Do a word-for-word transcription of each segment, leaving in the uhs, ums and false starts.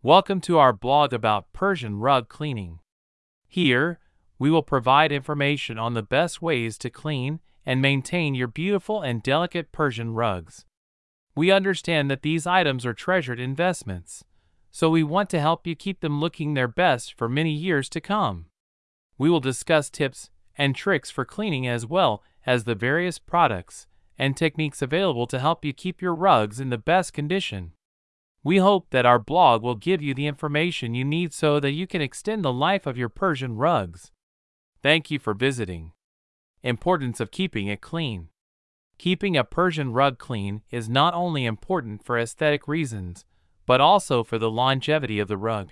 Welcome to our blog about Persian rug cleaning. Here, we will provide information on the best ways to clean and maintain your beautiful and delicate Persian rugs. We understand that these items are treasured investments, so we want to help you keep them looking their best for many years to come. We will discuss tips and tricks for cleaning as well as the various products and techniques available to help you keep your rugs in the best condition. We hope that our blog will give you the information you need so that you can extend the life of your Persian rugs. Thank you for visiting. Importance of keeping it clean. Keeping a Persian rug clean is not only important for aesthetic reasons, but also for the longevity of the rug.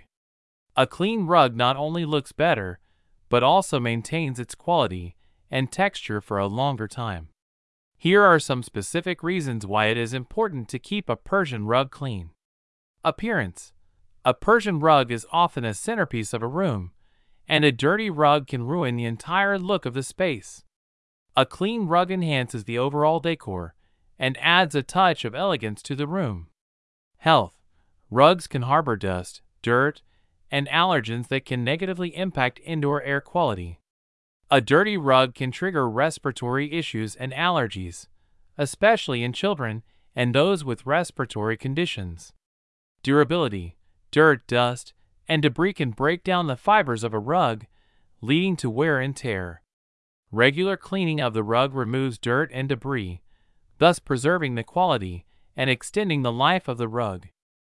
A clean rug not only looks better, but also maintains its quality and texture for a longer time. Here are some specific reasons why it is important to keep a Persian rug clean. Appearance. A Persian rug is often a centerpiece of a room, and a dirty rug can ruin the entire look of the space. A clean rug enhances the overall decor and adds a touch of elegance to the room. Health. Rugs can harbor dust, dirt, and allergens that can negatively impact indoor air quality. A dirty rug can trigger respiratory issues and allergies, especially in children and those with respiratory conditions. Durability. Dirt, dust, and debris can break down the fibers of a rug, leading to wear and tear. Regular cleaning of the rug removes dirt and debris, thus preserving the quality and extending the life of the rug.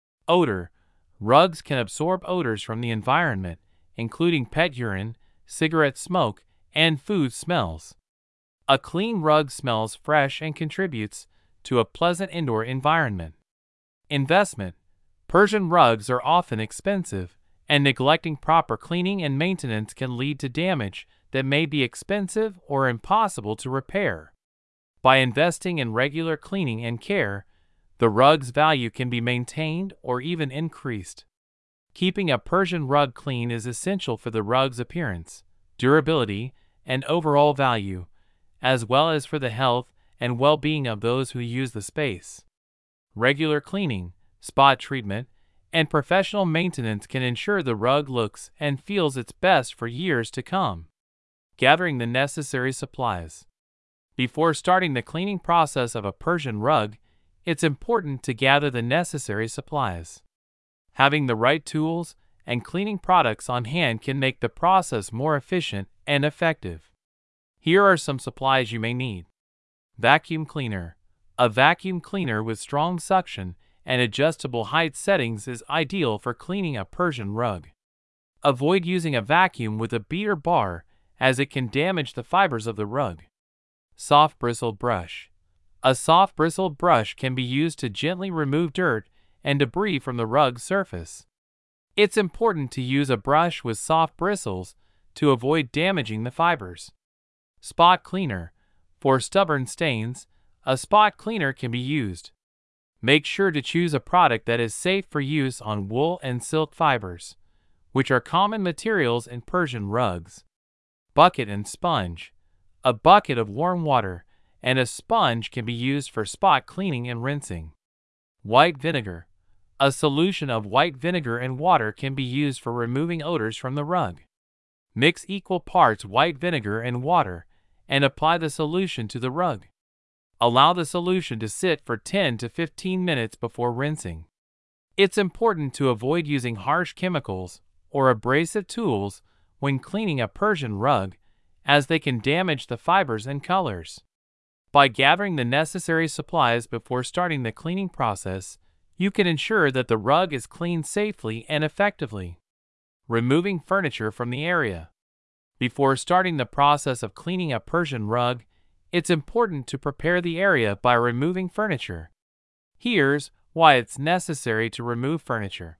Odor. Rugs can absorb odors from the environment, including pet urine, cigarette smoke, and food smells. A clean rug smells fresh and contributes to a pleasant indoor environment. Investment. Persian rugs are often expensive, and neglecting proper cleaning and maintenance can lead to damage that may be expensive or impossible to repair. By investing in regular cleaning and care, the rug's value can be maintained or even increased. Keeping a Persian rug clean is essential for the rug's appearance, durability, and overall value, as well as for the health and well-being of those who use the space. Regular cleaning, spot treatment, and professional maintenance can ensure the rug looks and feels its best for years to come. Gathering the necessary supplies. Before starting the cleaning process of a Persian rug, it's important to gather the necessary supplies. Having the right tools and cleaning products on hand can make the process more efficient and effective. Here are some supplies you may need. Vacuum cleaner. A vacuum cleaner with strong suction and adjustable height settings is ideal for cleaning a Persian rug. Avoid using a vacuum with a beater bar as it can damage the fibers of the rug. Soft bristle brush. A soft bristled brush can be used to gently remove dirt and debris from the rug's surface. It's important to use a brush with soft bristles to avoid damaging the fibers. Spot cleaner. For stubborn stains, a spot cleaner can be used. Make sure to choose a product that is safe for use on wool and silk fibers, which are common materials in Persian rugs. Bucket and sponge. A bucket of warm water and a sponge can be used for spot cleaning and rinsing. White vinegar. A solution of white vinegar and water can be used for removing odors from the rug. Mix equal parts white vinegar and water and apply the solution to the rug. Allow the solution to sit for ten to fifteen minutes before rinsing. It's important to avoid using harsh chemicals or abrasive tools when cleaning a Persian rug, as they can damage the fibers and colors. By gathering the necessary supplies before starting the cleaning process, you can ensure that the rug is cleaned safely and effectively. Removing furniture from the area. Before starting the process of cleaning a Persian rug, it's important to prepare the area by removing furniture. Here's why it's necessary to remove furniture.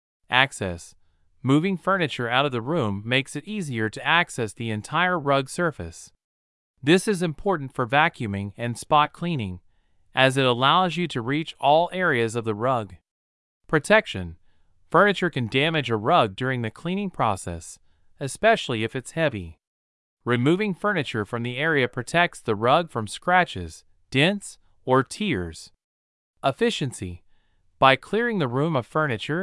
Access. Moving furniture out of the room makes it easier to access the entire rug surface. This is important for vacuuming and spot cleaning, as it allows you to reach all areas of the rug. Protection. Furniture can damage a rug during the cleaning process, especially if it's heavy. Removing furniture from the area protects the rug from scratches, dents, or tears. Efficiency. By clearing the room of furniture,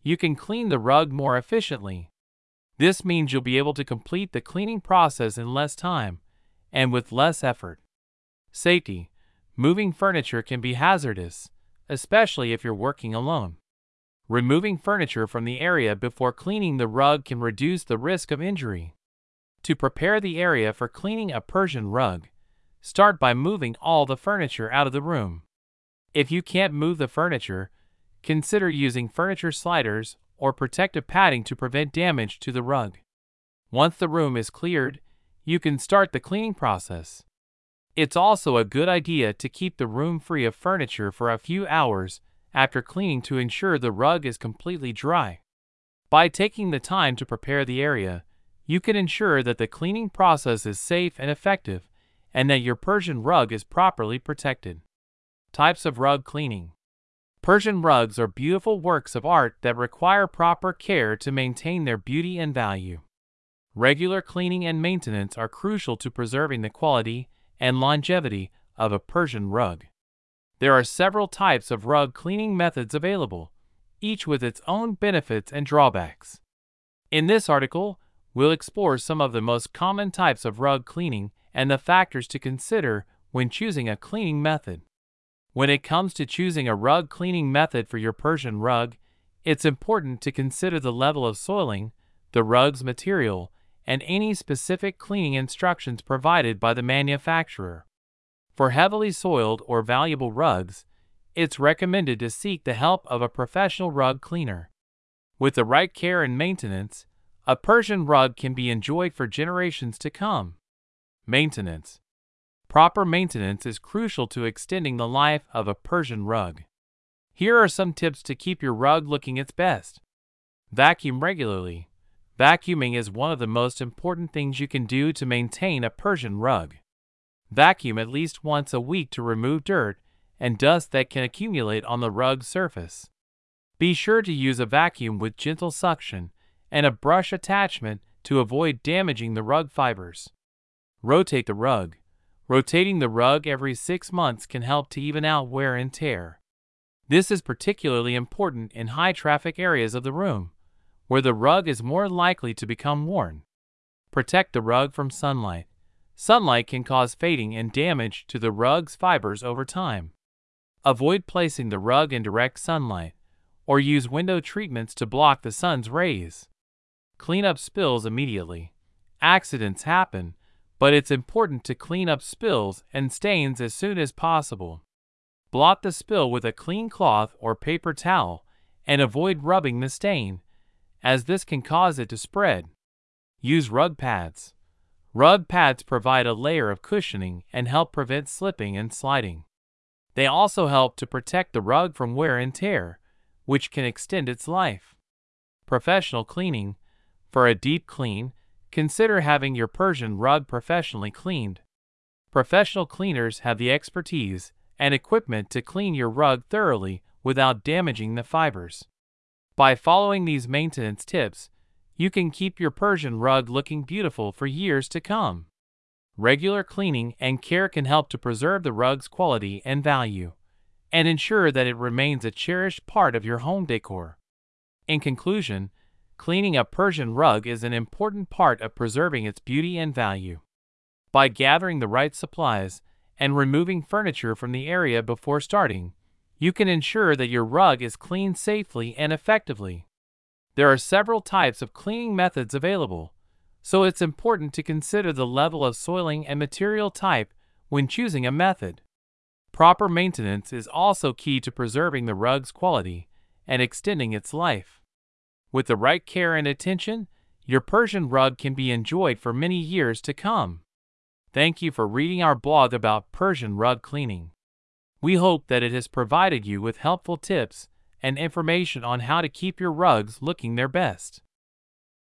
you can clean the rug more efficiently. This means you'll be able to complete the cleaning process in less time and with less effort. Safety. Moving furniture can be hazardous, especially if you're working alone. Removing furniture from the area before cleaning the rug can reduce the risk of injury. To prepare the area for cleaning a Persian rug, start by moving all the furniture out of the room. If you can't move the furniture, consider using furniture sliders or protective padding to prevent damage to the rug. Once the room is cleared, you can start the cleaning process. It's also a good idea to keep the room free of furniture for a few hours after cleaning to ensure the rug is completely dry. By taking the time to prepare the area, you can ensure that the cleaning process is safe and effective and that your Persian rug is properly protected. Types of rug cleaning. Persian rugs are beautiful works of art that require proper care to maintain their beauty and value. Regular cleaning and maintenance are crucial to preserving the quality and longevity of a Persian rug. There are several types of rug cleaning methods available, each with its own benefits and drawbacks. In this article, we'll explore some of the most common types of rug cleaning and the factors to consider when choosing a cleaning method. When it comes to choosing a rug cleaning method for your Persian rug, it's important to consider the level of soiling, the rug's material, and any specific cleaning instructions provided by the manufacturer. For heavily soiled or valuable rugs, it's recommended to seek the help of a professional rug cleaner. With the right care and maintenance, a Persian rug can be enjoyed for generations to come. Maintenance. Proper maintenance is crucial to extending the life of a Persian rug. Here are some tips to keep your rug looking its best. Vacuum regularly. Vacuuming is one of the most important things you can do to maintain a Persian rug. Vacuum at least once a week to remove dirt and dust that can accumulate on the rug's surface. Be sure to use a vacuum with gentle suction and a brush attachment to avoid damaging the rug fibers. Rotate the rug. Rotating the rug every six months can help to even out wear and tear. This is particularly important in high-traffic areas of the room, where the rug is more likely to become worn. Protect the rug from sunlight. Sunlight can cause fading and damage to the rug's fibers over time. Avoid placing the rug in direct sunlight, or use window treatments to block the sun's rays. Clean up spills immediately. Accidents happen, but it's important to clean up spills and stains as soon as possible. Blot the spill with a clean cloth or paper towel and avoid rubbing the stain, as this can cause it to spread. Use rug pads. Rug pads provide a layer of cushioning and help prevent slipping and sliding. They also help to protect the rug from wear and tear, which can extend its life. Professional cleaning. For a deep clean, consider having your Persian rug professionally cleaned. Professional cleaners have the expertise and equipment to clean your rug thoroughly without damaging the fibers. By following these maintenance tips, you can keep your Persian rug looking beautiful for years to come. Regular cleaning and care can help to preserve the rug's quality and value, and ensure that it remains a cherished part of your home decor. In conclusion, cleaning a Persian rug is an important part of preserving its beauty and value. By gathering the right supplies and removing furniture from the area before starting, you can ensure that your rug is cleaned safely and effectively. There are several types of cleaning methods available, so it's important to consider the level of soiling and material type when choosing a method. Proper maintenance is also key to preserving the rug's quality and extending its life. With the right care and attention, your Persian rug can be enjoyed for many years to come. Thank you for reading our blog about Persian rug cleaning. We hope that it has provided you with helpful tips and information on how to keep your rugs looking their best.